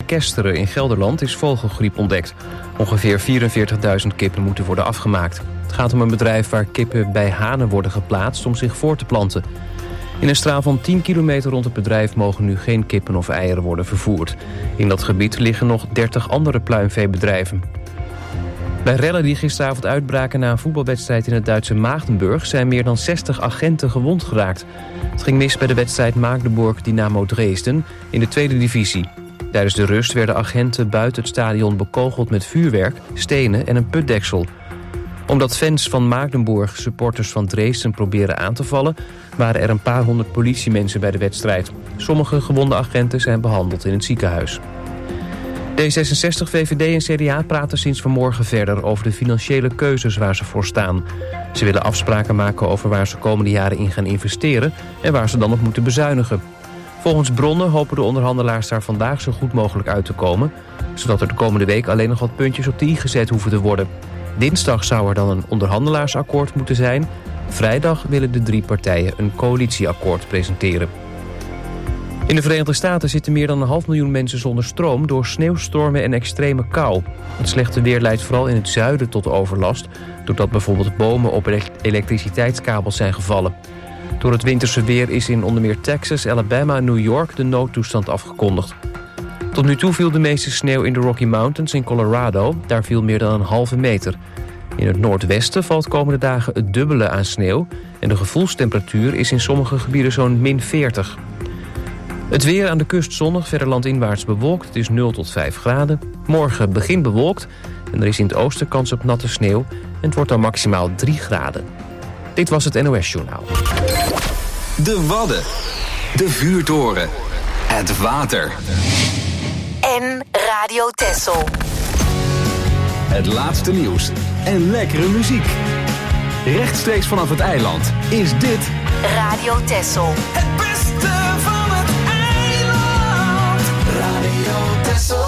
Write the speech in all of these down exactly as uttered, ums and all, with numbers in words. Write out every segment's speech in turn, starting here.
Kesteren in Gelderland is vogelgriep ontdekt. Ongeveer vierenveertigduizend kippen moeten worden afgemaakt. Het gaat om een bedrijf waar kippen bij hanen worden geplaatst om zich voor te planten. In een straal van tien kilometer rond het bedrijf mogen nu geen kippen of eieren worden vervoerd. In dat gebied liggen nog dertig andere pluimveebedrijven. Bij rellen die gisteravond uitbraken na een voetbalwedstrijd in het Duitse Magdeburg zijn meer dan zestig agenten gewond geraakt. Het ging mis bij de wedstrijd Magdeburg-Dynamo Dresden in de tweede divisie. Tijdens de rust werden agenten buiten het stadion bekogeld met vuurwerk, stenen en een putdeksel. Omdat fans van Magdeburg supporters van Dresden proberen aan te vallen, waren er een paar honderd politiemensen bij de wedstrijd. Sommige gewonde agenten zijn behandeld in het ziekenhuis. D zesenzestig, V V D en C D A praten sinds vanmorgen verder over de financiële keuzes waar ze voor staan. Ze willen afspraken maken over waar ze komende jaren in gaan investeren en waar ze dan op moeten bezuinigen. Volgens bronnen hopen de onderhandelaars daar vandaag zo goed mogelijk uit te komen, zodat er de komende week alleen nog wat puntjes op de i gezet hoeven te worden. Dinsdag zou er dan een onderhandelaarsakkoord moeten zijn. Vrijdag willen de drie partijen een coalitieakkoord presenteren. In de Verenigde Staten zitten meer dan een half miljoen mensen zonder stroom door sneeuwstormen en extreme kou. Het slechte weer leidt vooral in het zuiden tot overlast, doordat bijvoorbeeld bomen op elektriciteitskabels zijn gevallen. Door het winterse weer is in onder meer Texas, Alabama en New York de noodtoestand afgekondigd. Tot nu toe viel de meeste sneeuw in de Rocky Mountains in Colorado. Daar viel meer dan een halve meter. In het noordwesten valt komende dagen het dubbele aan sneeuw en de gevoelstemperatuur is in sommige gebieden zo'n min veertig. Het weer aan de kust zonnig, verder landinwaarts bewolkt. Het is nul tot vijf graden. Morgen begint bewolkt en er is in het oosten kans op natte sneeuw. En het wordt dan maximaal drie graden. Dit was het N O S-journaal. De Wadden. De Vuurtoren. Het water. En Radio Texel. Het laatste nieuws en lekkere muziek. Rechtstreeks vanaf het eiland is dit Radio Texel. Het beste van het eiland. Radio Texel.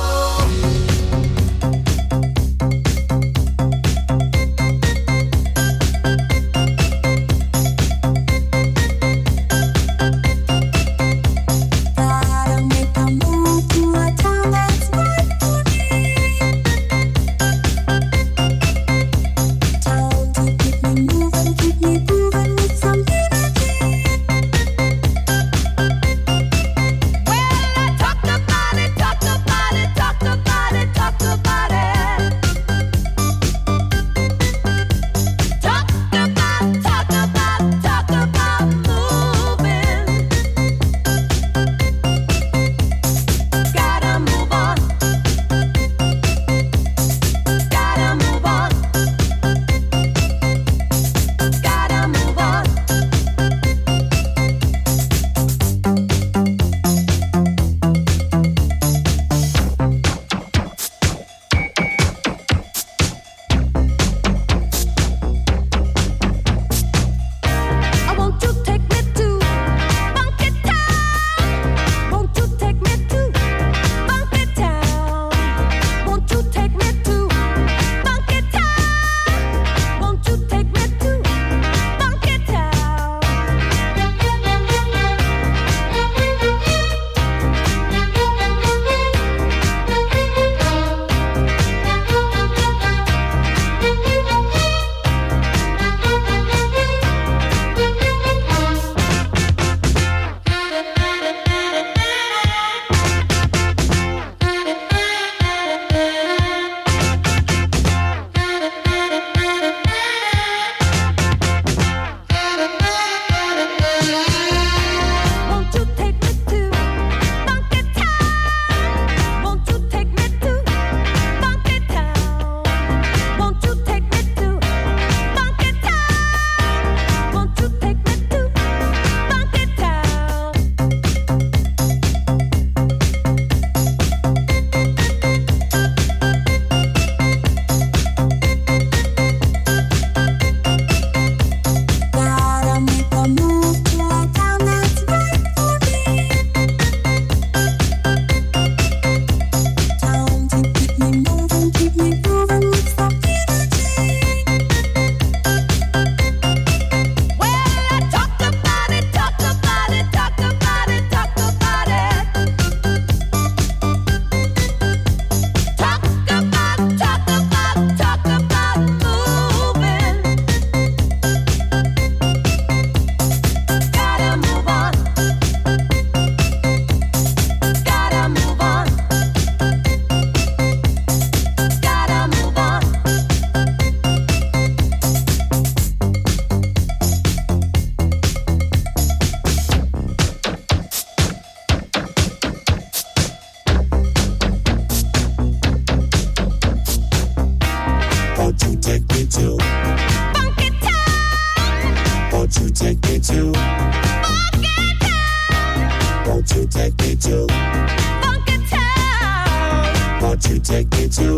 won't you take me to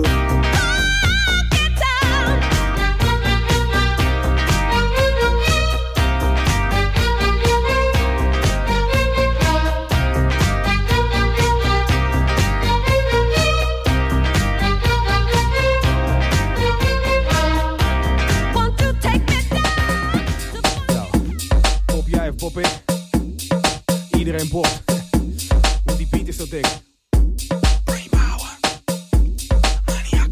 Pop ik. Iedereen popt. Want die beat is zo dik. Brainpower. Maniac.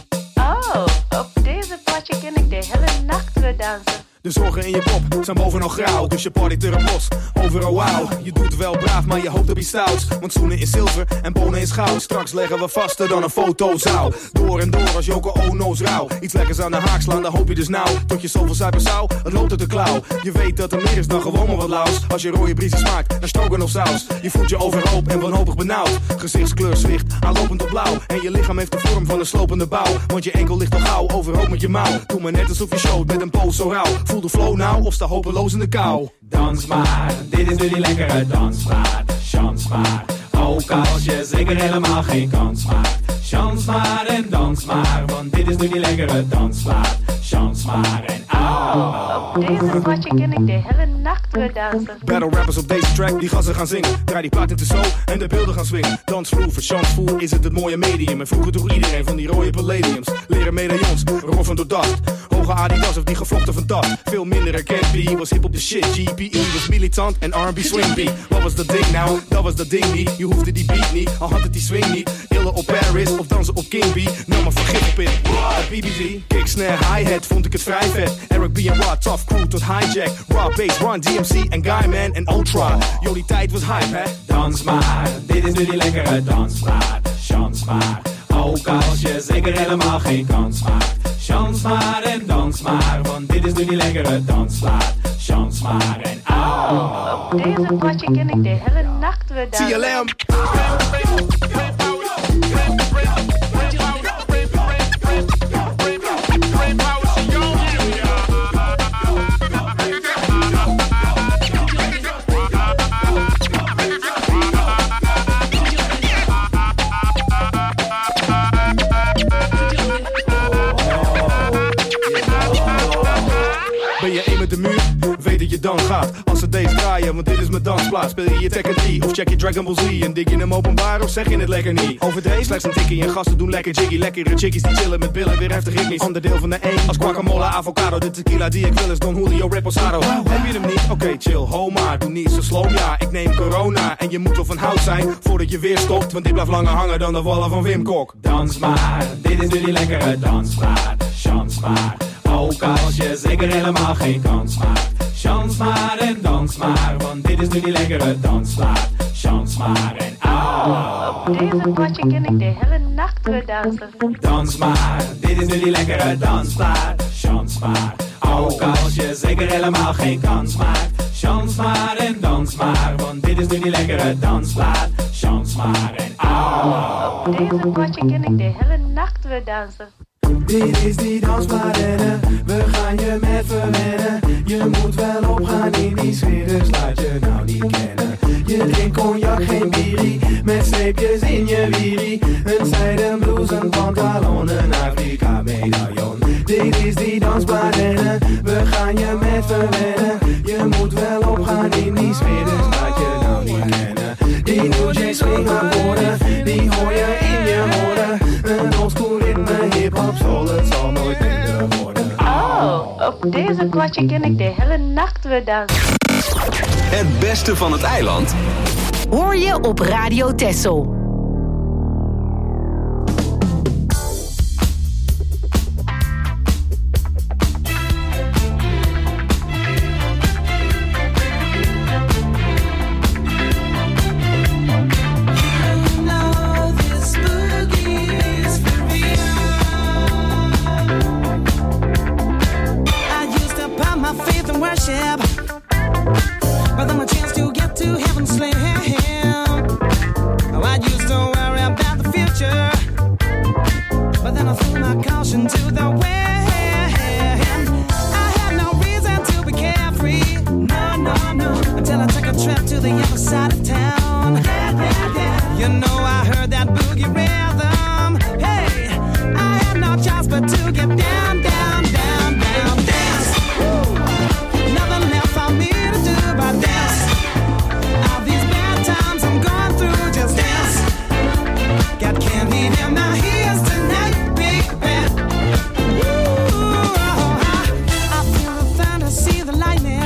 Oh, op deze plaatje ken ik de hele nacht weer dansen. De zorgen in je pop zijn bovenal grauw, dus je partyt er op los. Overal wauw, je doet wel braaf, maar je hoopt op iets stouts. Want schoenen is zilver en bonen is goud. Straks leggen we vaster dan een fotozaal. Door en door als Joko Ono's rauw. Iets lekkers aan de haak slaan, dan hoop je dus nou. Tot je zoveel zuipen zou, het loopt uit de klauw. Je weet dat er meer is dan gewoon maar wat laus. Als je rode briezen smaakt, naar stroganoff saus. Je voelt je overhoop en wanhopig benauwd. Gezichtskleur zwicht, aanlopend op blauw. En je lichaam heeft de vorm van een slopende bouw. Want je enkel ligt al gauw, overhoop met je mouw. Doe maar net alsof je showt met een pose zo rauw. Voel de flow nou, of sta hopeloos in de kou. Dans maar, dit is nu die lekkere dansmaat. Chans maar, ook als je zeker helemaal geen kans maakt. Chans maar en dans maar, want dit is nu die lekkere dansmaat. Chans maar en oh, op deze plaatje ken ik de hele nacht weer dansen. Battle rappers op deze track, die gassen gaan zingen. Draai die plaat in de show en de beelden gaan swingen. Dansvloer, voor chansvoer is het het mooie medium. En vroeger droeg iedereen van die rode palladiums. Leren medaillons, roffen door dacht. Hoge Adidas of die gevlochten van dat. Veel minder herkend, B was hip op de shit. G P E was militant en R and B swing beat. Wat was dat ding nou? Dat was dat ding niet. Je hoefde die beat niet, al had het die swing niet. Illen op Paris of dansen op King B. Nou maar vergif op it. B B Z, kick, snare, hi-hat, vond ik het vrij vet. Eric B en Rod, tough crew tot hijack. Raw bass, Run, D M C en Guyman en Ultra. Yo, die tijd was hype, hè? dans maar, dit is nu die lekkere dansmaat. Chans maar, ook als je zeker helemaal geen kans maakt. Chans maar en dans maar, want dit is nu die lekkere dansplaat. Chans maar en oh, op deze plaatje ken ik de hele nacht weer dansen. T L M. Ben je één met de muur? Weet dat je dan gaat. Als ze deze draaien, want dit is mijn dansplaats. Speel je je Tekken D of check je Dragon Ball Z? En dik je hem openbaar of zeg je het lekker niet? Overdreven, slechts een tikkie en gasten doen lekker jiggy. Lekkere chickies die chillen met billen, weer heftig ritmisch. Ander deel van de één, als guacamole, avocado. De tequila die ik wil is Don Julio Reposado. Heb je hem niet? Oké, okay, chill, ho maar. Doe niet zo slow, ja. Ik neem corona en je moet wel van hout zijn voordat je weer stopt. Want dit blijft langer hangen dan de wallen van Wim Kok. Dans maar, dit is nu die lekkere dansplaat. Chans maar, ook als je zeker helemaal geen kans maakt. Chans maar en dans maar, want dit is nu die lekkere dansplaat. Chans maar en oh, op deze plaatje ken ik de hele nacht weer dansen. Dans maar, dit is nu die lekkere dansplaat. Chans maar, ook als je zeker helemaal geen kans maakt. Chans maar en dans maar, want dit is nu die lekkere dansplaat. Chans maar en oh, op deze plaatje ken ik de hele nacht weer dansen. Dit is die dansplaat en we gaan je met verwennen. Je moet wel opgaan in die sfeer, dus laat je nou niet kennen. Je drinkt cognac, geen bierie, met streepjes in je wierie. Een zijden blouse, een pantalon, een Afrika medaillon. Dit is die dansplaat en we gaan je met verwennen. Je moet wel opgaan in die sfeer, dus laat je nou niet kennen. Die New J swing akkoorden, die hoor je in je horen. Een oldschool ritme, hip-hop, soul, het zal nooit minder worden. Oh, op deze plaatje ken ik de hele nacht weer dansen. Het beste van het eiland hoor je op Radio Texel. But then a chance to get to heaven slam. I used leave in my ears tonight, big band. Ooh, I, I feel the thunder, see the lightning.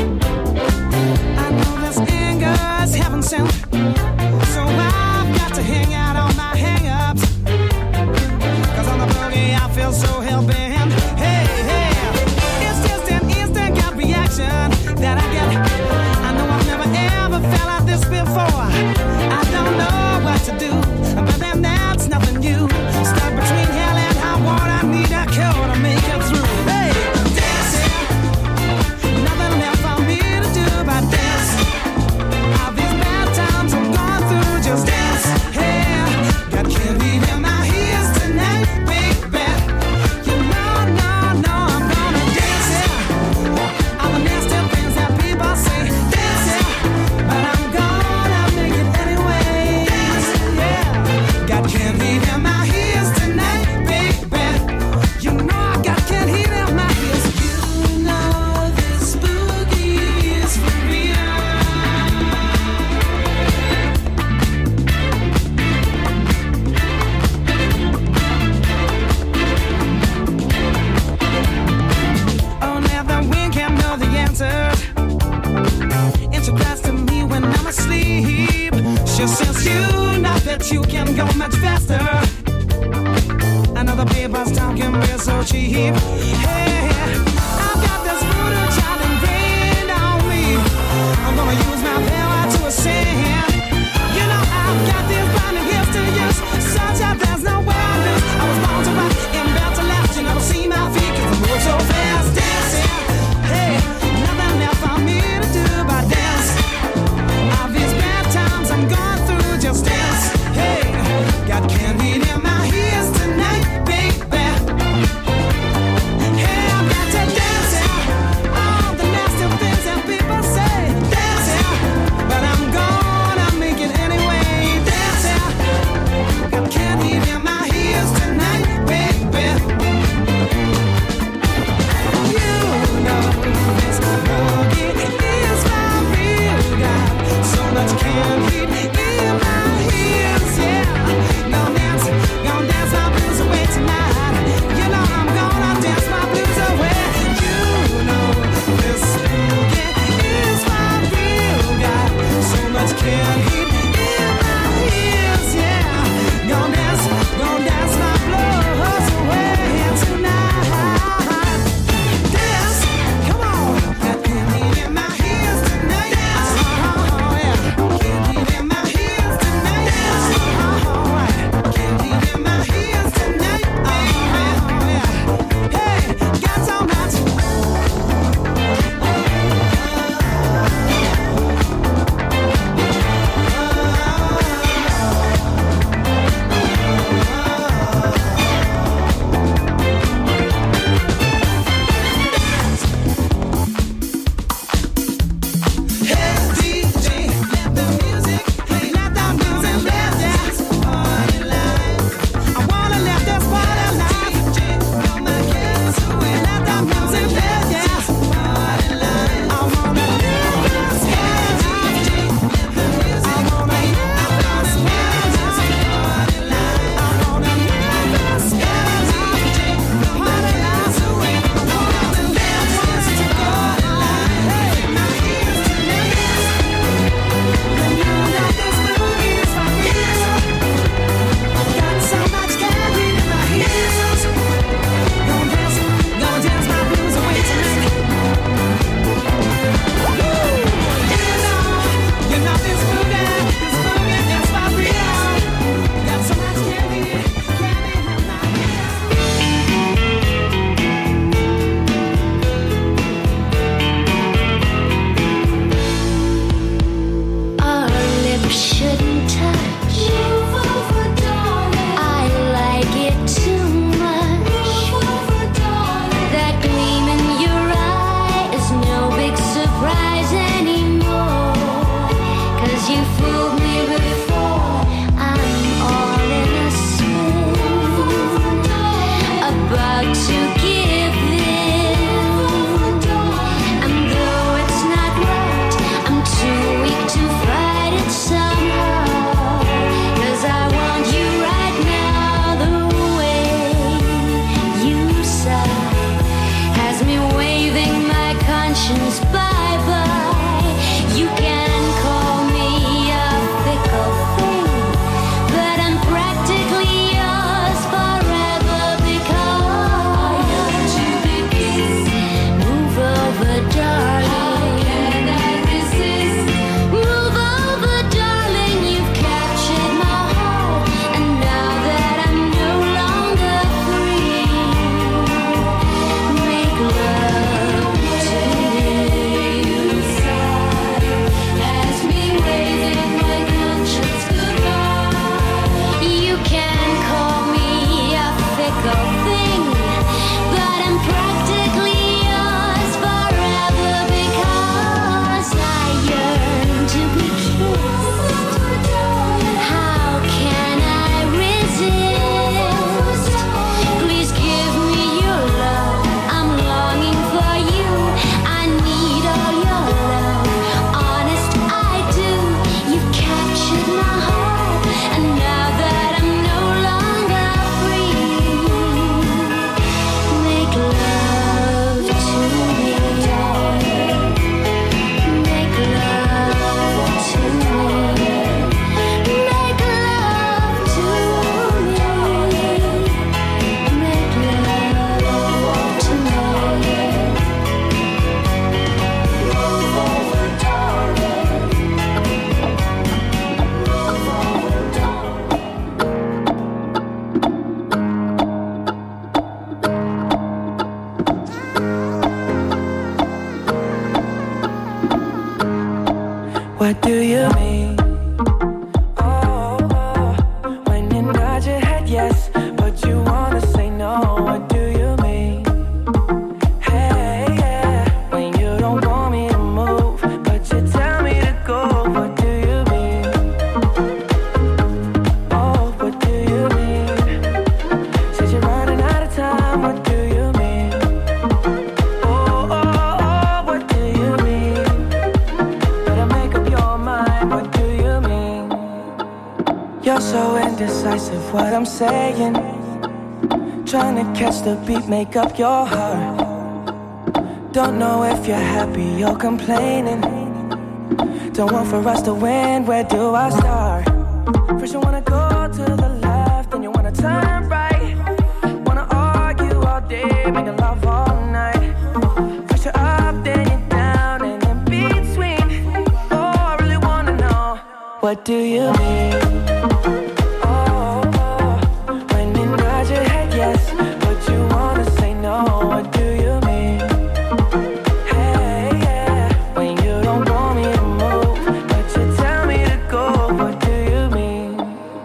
I know this anger is heaven sent, so I've got to hang out on my hang-ups. 'Cause on the boogie I feel so hell-bent. Hey, hey, it's just an instant gut reaction that I get. I know I've never ever felt like this before. I don't know what to do, but then that's nothing new. Stuck between hell and high water, I need a cure to make it through. Hey, dancing, nothing left for me to do but dance. All these bad times I'm going through, just dance. Hey, got candy in my ears tonight, big bad. You know, no, no, I'm gonna dance. Yeah. All the nasty things that people say, dance. Yeah. But I'm gonna make it anyway. Dance, yeah. Got candy in my ears tonight, big bad. You know I got candy in my ears. You know this boogie is for real. Oh, now the wind can't know the answer. And she cries to me when I'm asleep. She says you know that you can go much faster. Another paper's talking real so cheap. Hey, I've got this voodoo child ingrained on me. I'm gonna use my power to ascend. You know I've got these blinding gifts to use, such that there's nowhere I lose. I was born to rock and built to last. You never see my feet 'cause I move so fast. Dancing, hey, nothing left for me to do but dance. All these bad times I'm going through, just dance. Hey, got candy in my ears tonight, big bad. Hey, I've got to dance, yeah. All the nasty things that people say, dance, yeah. But I'm gone. yes, but you wanna say no. What do you mean? Hey, yeah, when you don't want me to move, but you tell me to go. What do you mean? Oh, what do you mean? Said you're running out of time. What do you mean? Oh, oh, oh, what do you mean? Better make up your mind. What do you mean? You're so indecisive, what I'm saying. Trying to catch the beat, make up your heart. Don't know if you're happy or complaining. Don't want for us to win, where do I start? First you wanna go to the left, then you wanna turn right. Wanna argue all day, making love all night. First you're up, then you're down, and in between. Oh, I really wanna know, what do you mean? Oh, oh, when you nod your head yes, but you wanna say no. What do you mean? Hey, yeah, when you don't want me to move, but you tell me to go. What do you mean?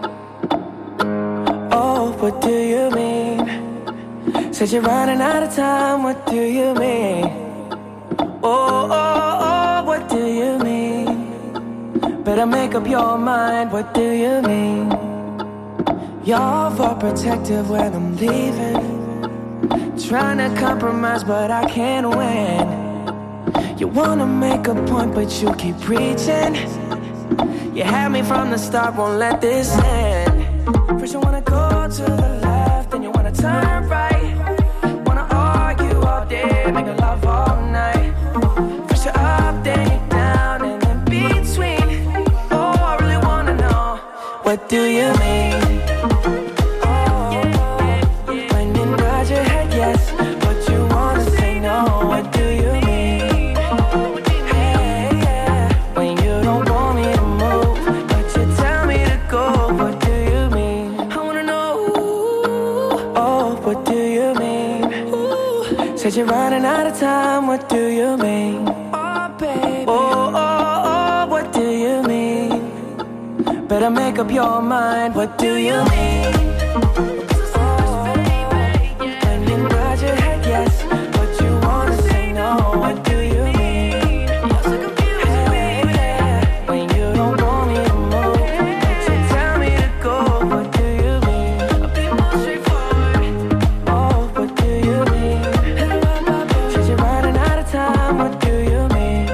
Oh, what do you mean? Said you're running out of time. What do you mean? Oh, oh, oh, what do you mean? Better make up your mind. What do you mean? You're overprotective when I'm leaving. Trying to compromise, but I can't win. You wanna make a point, but you keep preaching. You had me from the start, won't let this end. First you wanna go to the left, then you wanna turn right. Wanna argue all day, making love all night. First you're up, then you're down, and in between. Oh, I really wanna know, what do you mean? Oh, when you nod your head yes, but you wanna say no. What do you mean? Hey, yeah, when you don't want me to move, but you tell me to go. What do you mean? I wanna know. Oh, what do you mean? Said you're running out of time. What do you mean? Oh, baby. Oh, oh, oh, what do you mean? Better make up your mind. What do you mean? Oh, when you nod your head yes, but you wanna say no. What do you mean? Hey, yeah, when you don't want me to move, but you tell me to go. What do you mean? I'll be more straightforward. Oh, what do you mean? Said you're running out of time. What do you mean?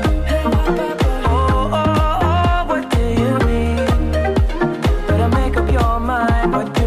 Oh, oh, oh, what do you mean? Better make up your mind. What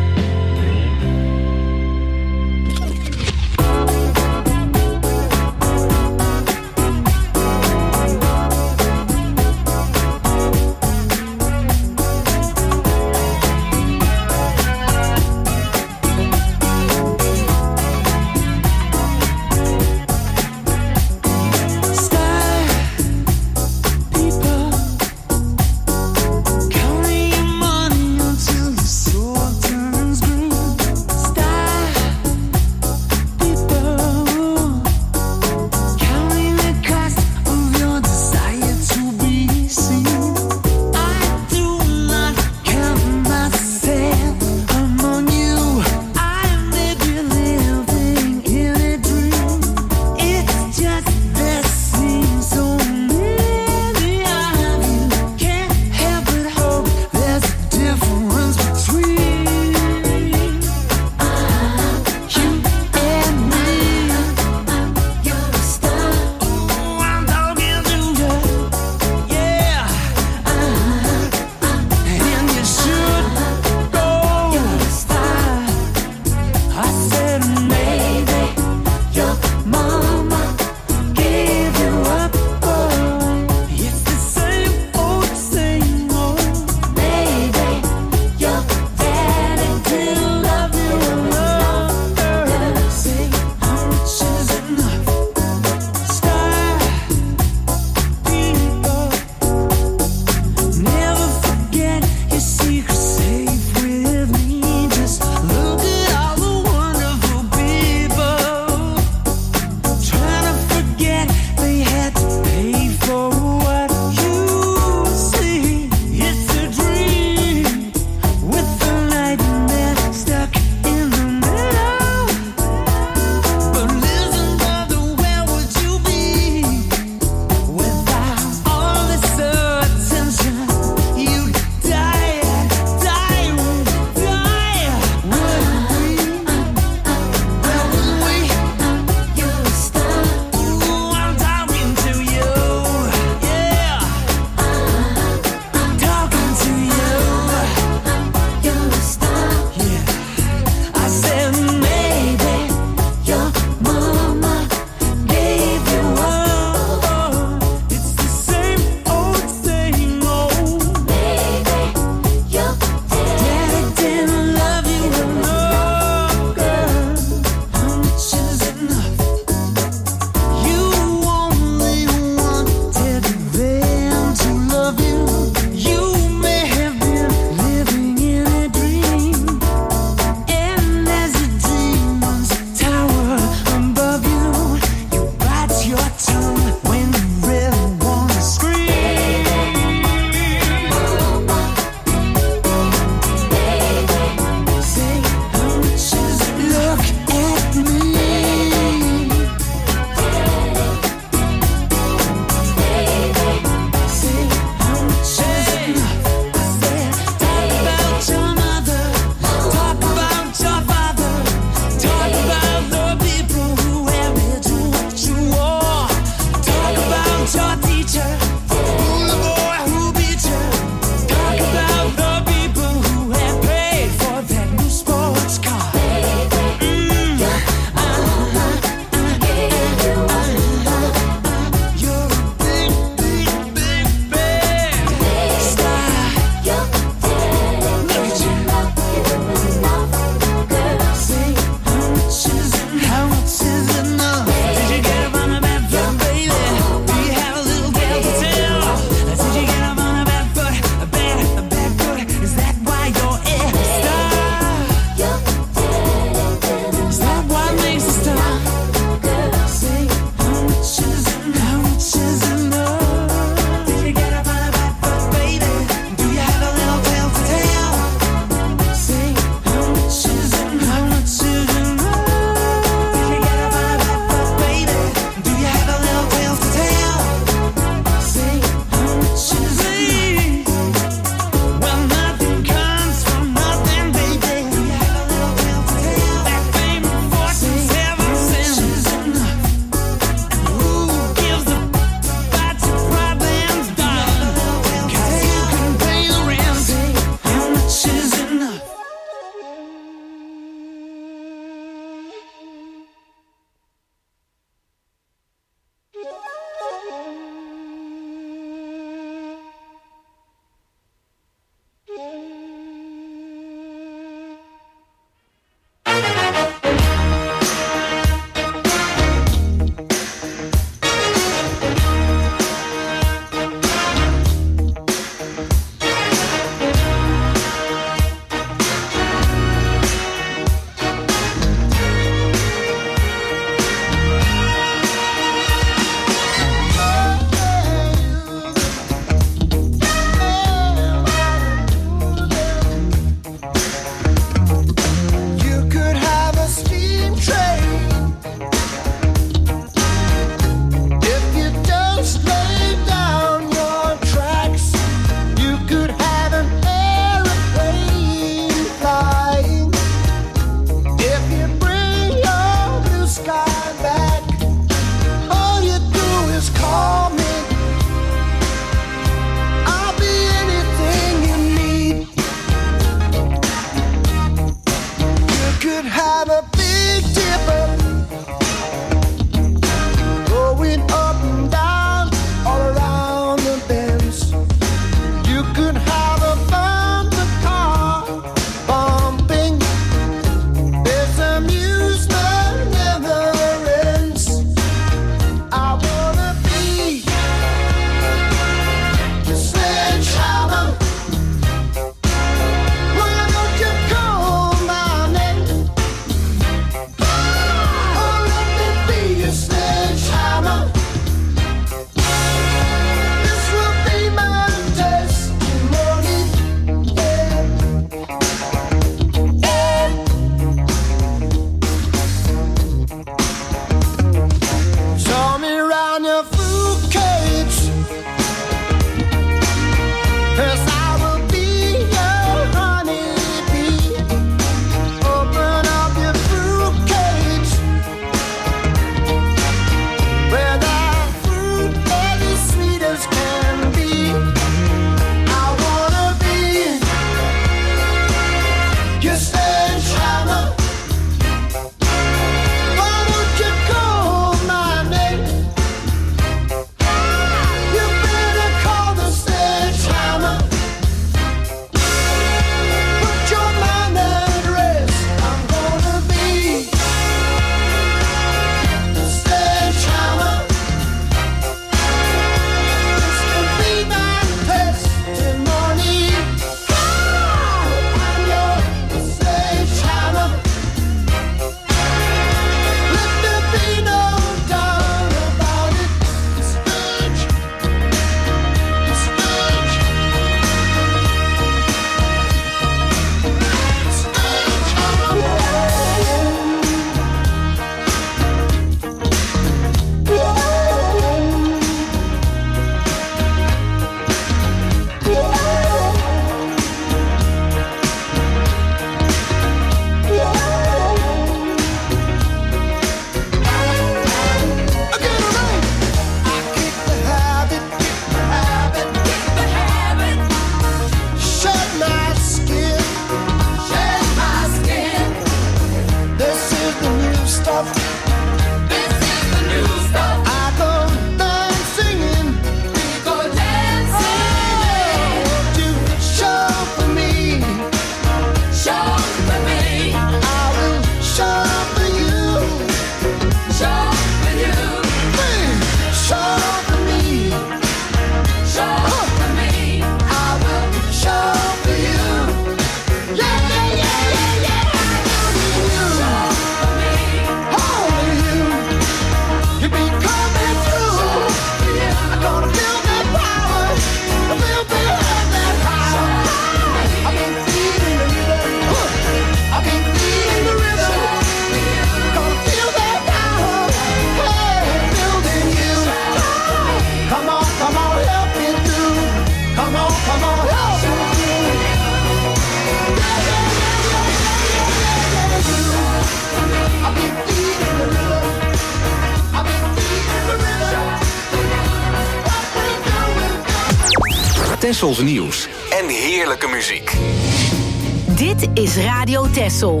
Tessels nieuws en heerlijke muziek. Dit is Radio Tessel.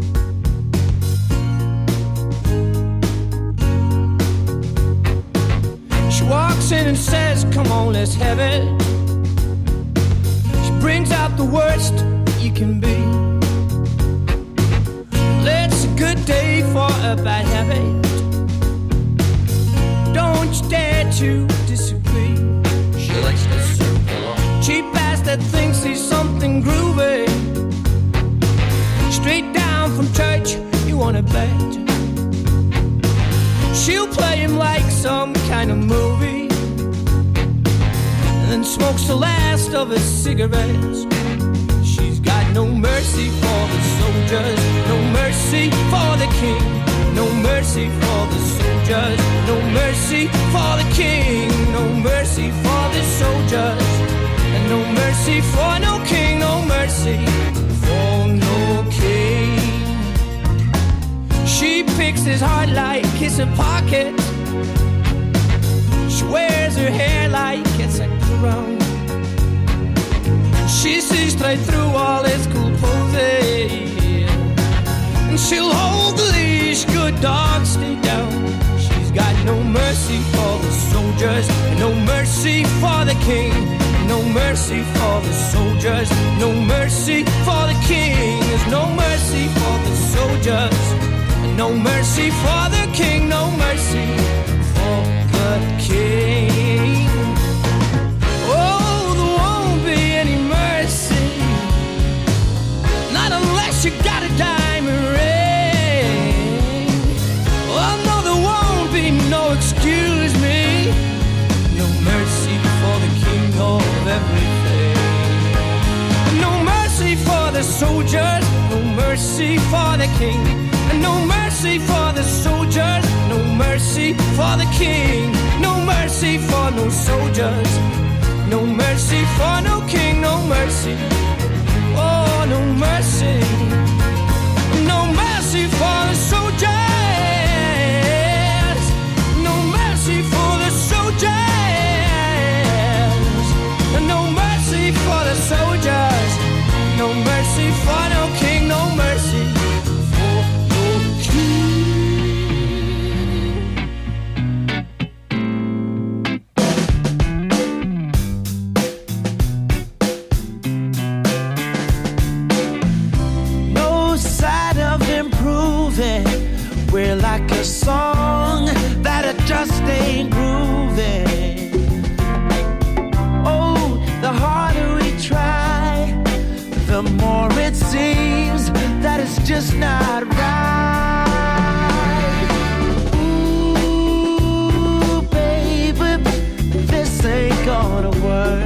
She walks in and says, come on, let's have it. She brings out the worst that you can be. It's a good day for a bad habit. Don't you dare to disagree. She likes to circle on. Cheap ass that thinks he's something groovy. Straight down from church, you wanna bet. She'll play him like some kind of movie, and then smokes the last of his cigarettes. She's got no mercy for the soldiers, no mercy for the king, no mercy for the soldiers, no mercy for the king, no mercy for the soldiers, and no mercy for no king, no mercy for no king. She picks his heart like it's a pocket. She wears her hair like it's a crown. She sees straight through all his cool poses, and she'll hold the leash, good dog, stay down. She's got no mercy for the soldiers, no mercy for the king, no mercy for the soldiers, no mercy for the king. There's no mercy for the soldiers, no mercy for the king, no mercy for the king. Oh, there won't be any mercy, not unless you got a diamond ring. Oh no, there won't be no excuse me, no mercy for the king of everything. No mercy for the soldiers, no mercy for the king. No mercy for the soldiers, no mercy for the king, no mercy for no soldiers, no mercy for no king, no mercy, oh no mercy, no mercy for the soldiers, no mercy for the soldiers, no mercy for the soldiers, no mercy for no king, no mercy. We're like a song that it just ain't grooving. Oh, the harder we try, the more it seems that it's just not right. Ooh, baby, this ain't gonna work.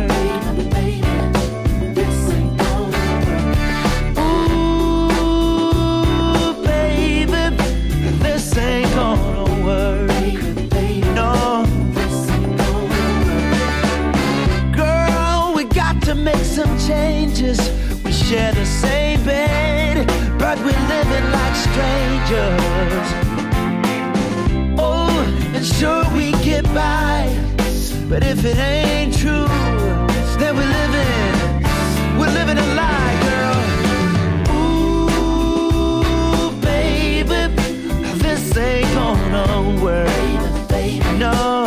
Changes. We share the same bed, but we're living like strangers. Oh, and sure we get by, but if it ain't true, then we're living, we're living a lie, girl. Ooh, baby, this ain't gonna work. No.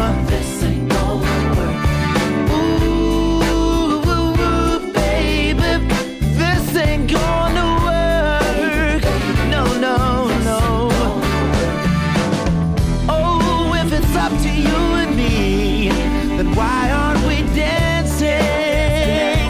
Why aren't we dancing?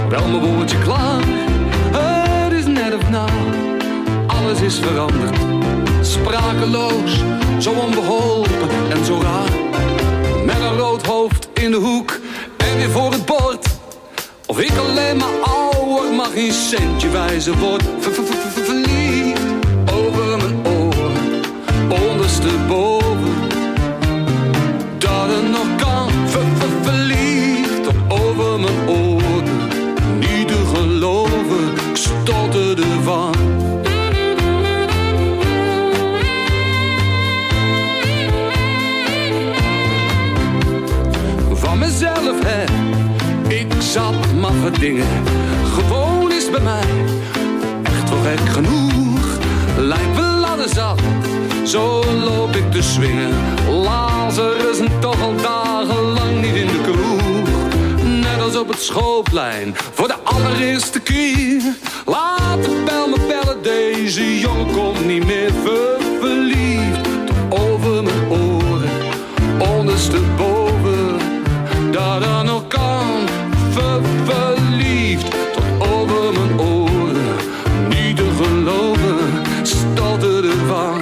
wel mijn woordje klaar. Het is net of nou, alles is veranderd. Sprakeloos, zo onbeholpen en zo raar. Met een rood hoofd in de hoek en weer voor het bord. Of ik alleen maar ouder, mag geen centje wijzen word. Verliefd over mijn oren, ondersteboven. Dat het nog kan, verliefd tot over mijn oren. Niet te geloven, ik stotterde van. Van mezelf, hè, ik zat maffe dingen. Gewoon is bij mij echt wel gek genoeg. Lijkt wel ladder zat, zo loop ik te swingen. Lazarus en toch al dagenlang niet in de kroeg. Net als op het schoolplein, voor de allereerste keer. Laat de bel me bellen, deze jongen komt niet meer. Ver verliefd tot over mijn oren, ondersteboven. Dat er nog kan, ver verliefd tot over mijn oren. Niet te geloven, stotterde van.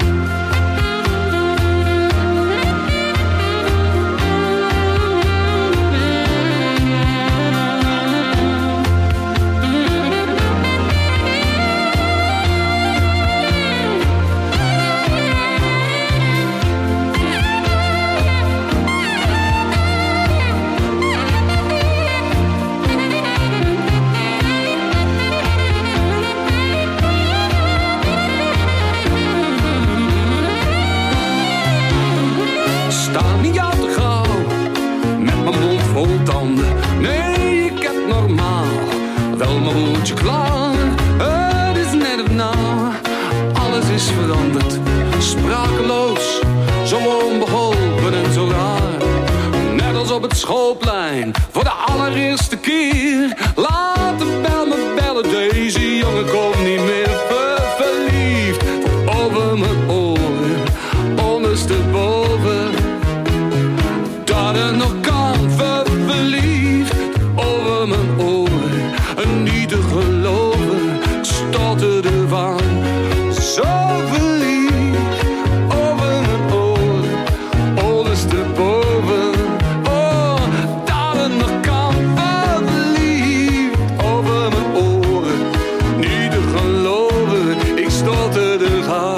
Nee, ik heb normaal wel mijn woordje klaar. Het is net of nou, alles is veranderd. Sprakeloos, zo onbeholpen en zo raar. Net als op het schoolplein, voor de allereerste keer. Laat de bel me bellen, deze jongen komt niet meer. Ver verliefd, tot over mijn oren, ondersteboven. Dat er nog kan, ver verliefd over mijn oren. En niet te geloven, stotterde van. Zo verliefd over mijn oren, ondersteboven. Oh, dat er nog kan, ver verliefd over mijn oren. Niet te geloven, ik stotterde van.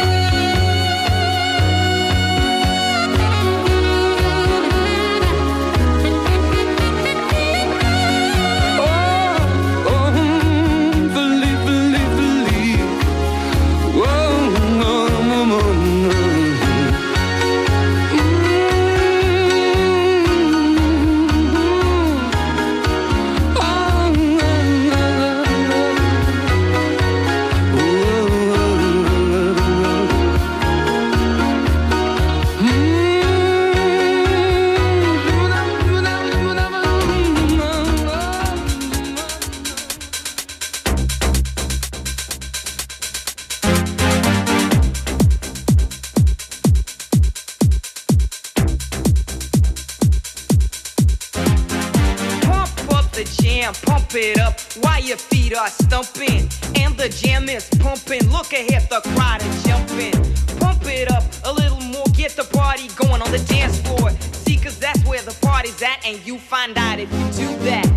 Pump it up while your feet are stumping and the jam is pumping. Look ahead, the crowd is jumping. Pump it up a little more, get the party going on the dance floor. See, cause that's where the party's at, and you find out if you do that.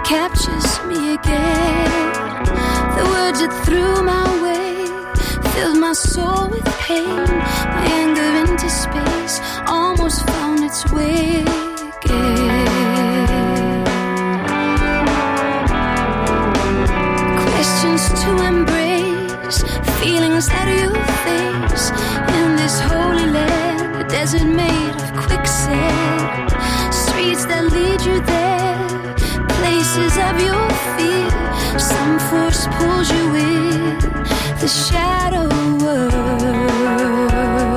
captures me again. The words that threw my way filled my soul with pain. My anger into space almost found its way again. Questions to embrace, feelings that you face in this holy land, a desert made of quicksand. Streets that lead you there, places of your fear. Some force pulls you in the shadow world.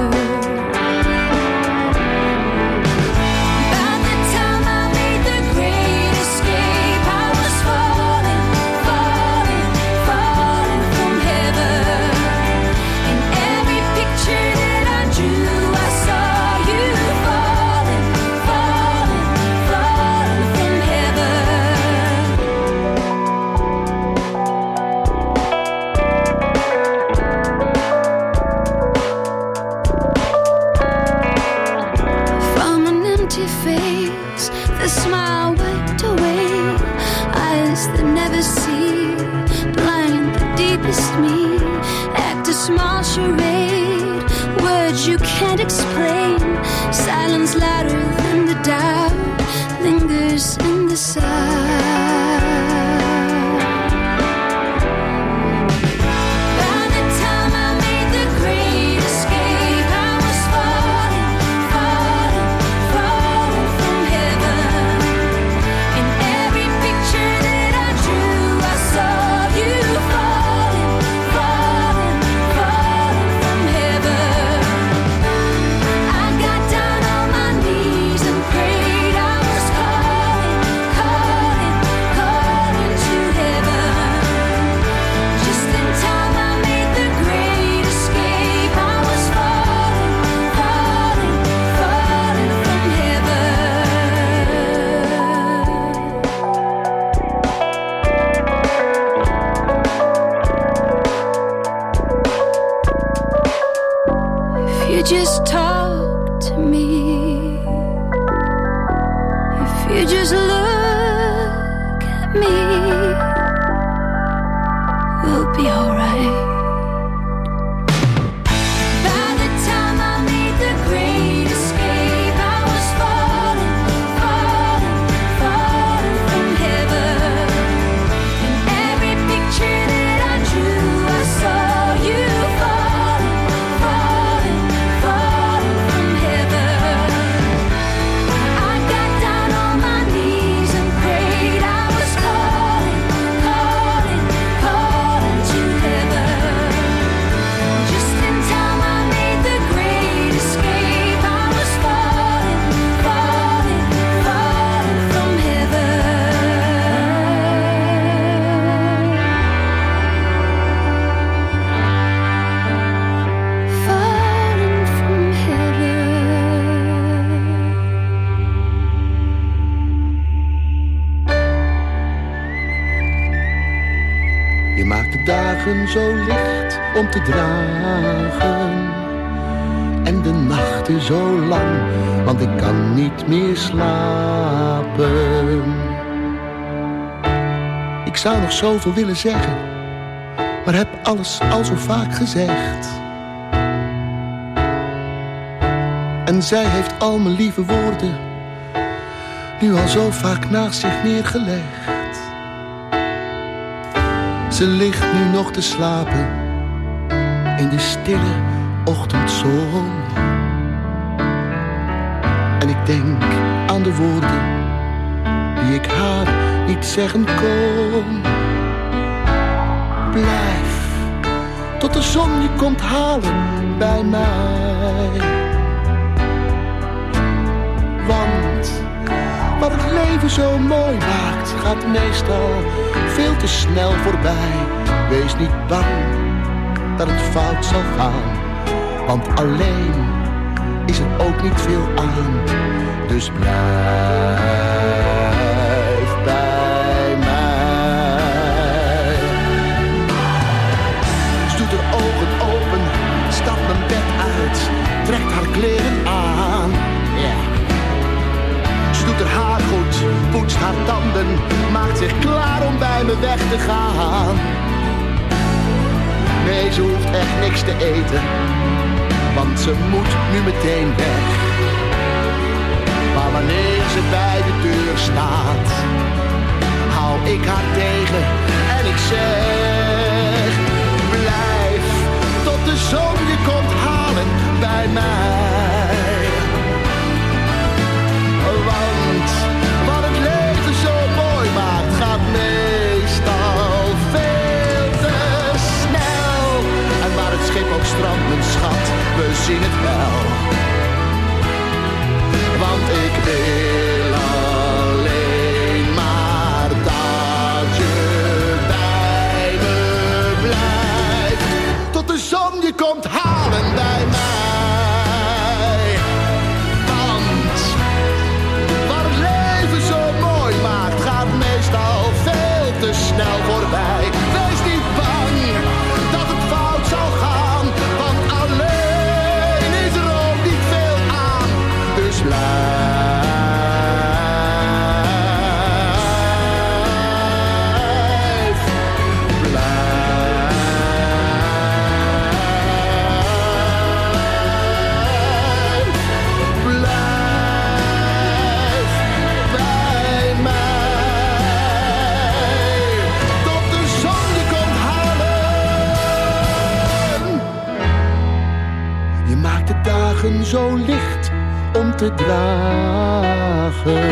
Small charade, words you can't explain. Silence louder than the doubt lingers in the side. Just talk to me. If you just look at me, we'll be alright. By the time I made the great escape, I was falling, falling, falling from heaven. In every picture that I drew, I saw you falling, falling. Dagen zo licht om te dragen en de nachten zo lang, want ik kan niet meer slapen. Ik zou nog zoveel willen zeggen, maar heb alles al zo vaak gezegd. En zij heeft al mijn lieve woorden nu al zo vaak naast zich neergelegd. Ze ligt nu nog te slapen in de stille ochtendzon. En ik denk aan de woorden die ik haar niet zeggen kon. Blijf tot de zon je komt halen bij mij. Want wat het leven zo mooi maakt, gaat meestal veel te snel voorbij. Wees niet bang dat het fout zal gaan, want alleen is er ook niet veel aan. Dus blijf bij mij. Ze doet haar ogen open, stapt mijn bed uit, trekt haar kleren aan. Yeah. Ze doet haar haar goed, poetst haar tanden, maakt zich klaar om bij me weg te gaan. Nee, ze hoeft echt niks te eten, want ze moet nu meteen weg. Maar wanneer ze bij de deur staat, hou ik haar tegen en ik zeg: blijf tot de zon je komt halen bij mij. Want wat het leven zo mooi maakt, gaat meestal veel te snel. En waar het schip ook strandt, mijn schat, we zien het wel. Want ik wil alleen maar dat je bij me blijft. Tot de zon je komt halen bij mij. Want wat het leven zo mooi maakt, gaat meestal veel te snel voorbij. Wees niet bang dat het fout zal gaan, want alleen is er ook niet veel aan. Dus blijf. Zo licht om te dragen.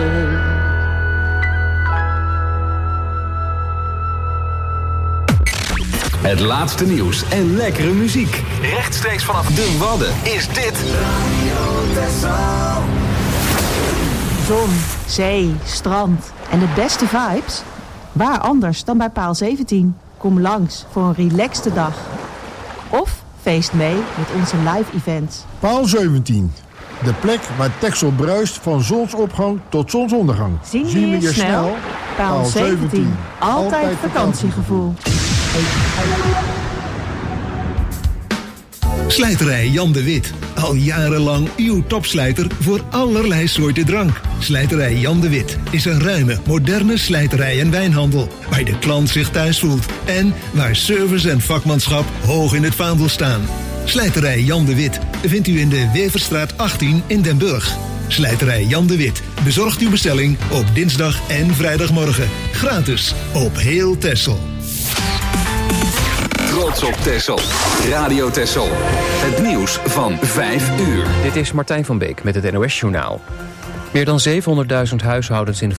Het laatste nieuws en lekkere muziek. Rechtstreeks vanaf de Wadden is dit Radio Texel. Zon, zee, strand en de beste vibes? Waar anders dan bij Paal zeventien? Kom langs voor een relaxte dag. Of feest mee met onze live events. Paal zeventien. De plek waar Texel bruist van zonsopgang tot zonsondergang. Zien we je, je snel? snel? Paal zeventien. Altijd, Altijd vakantiegevoel. Slijterij Jan de Wit. Al jarenlang uw topslijter voor allerlei soorten drank. Slijterij Jan de Wit is een ruime, moderne slijterij en wijnhandel, waar de klant zich thuis voelt en waar service en vakmanschap hoog in het vaandel staan. Slijterij Jan de Wit vindt u in de Weverstraat achttien in Den Burg. Slijterij Jan de Wit bezorgt uw bestelling op dinsdag en vrijdagmorgen. Gratis op heel Texel. Trots op Texel. Radio Texel. Het nieuws van vijf uur. Dit is Martijn van Beek met het N O S-journaal. Meer dan zevenhonderdduizend huishoudens in